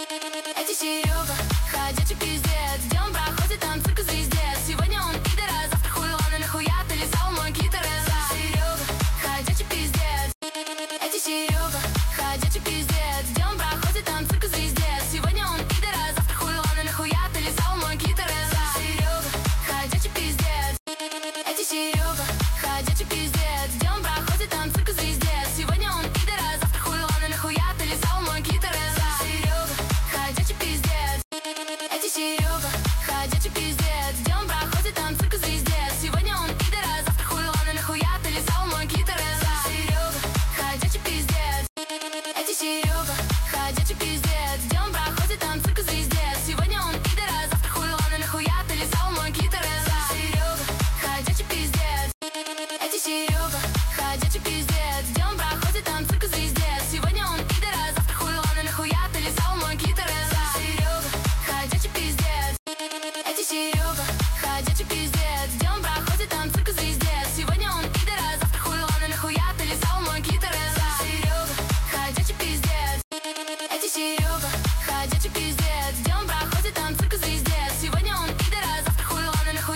Эти Серега, ходячий пиздец. Где он проходит, там цирк и звездец. Сегодня он пидор, а завтра хуйло, нахуя ты лизал мой клиторис? Серега, ходячий пиздец. Эти Серега, ходячий пиздец. Где он проходит, там цирк и звездец. Сегодня он пидор, а завтра хуйло, нахуя ты лизал мой клиторис? Серега, ходячий пиздец. Эти Серега, ходячий пиздец. Где он проходит, там цирк и звездец. Сегодня он пидор, а завтра хуйло, нахуя ты лизал мой клиторис? Серега, ходячий пиздец. Эти Серега, ходячий пиздец. Где он проходит, там цирк и звездец. Сегодня он пидор, а завтра хуйло, нахуя ты лизал мой клиторис? Серега, ходячий пиздец. Эти Серега, ходячий пиздец. Где он проходит, там цирк и звездец. Сегодня он пидор, а завтра хуйло, нахуя ты лизал мой клиторис? Серега, ходячий пиздец. Эти Серега, ходячий пиздец. Где он проходит, там цирк и звездец. Сегодня он пидор, а завтра хуйло, нахуя ты лизал мой клиторис? Серега, ходячий пиздец. Эти Серега, ходячий пиздец. Где он проходит, там цирк и звездец. Сегодня он пидор, а завтра хуйло, нахуя ты лизал мой клиторис? Серега, ходячий пиздец. Эти Серега, ходячий